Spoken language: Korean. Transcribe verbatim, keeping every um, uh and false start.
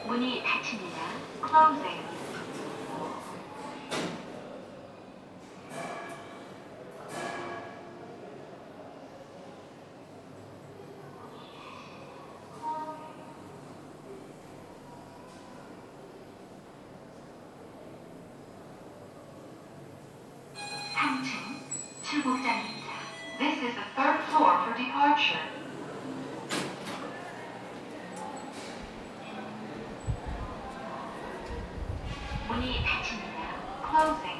문이 닫힙니다. Closing. 삼 층 출국장입니다. This is the third floor for departure. 문이 닫힙니다. Closing.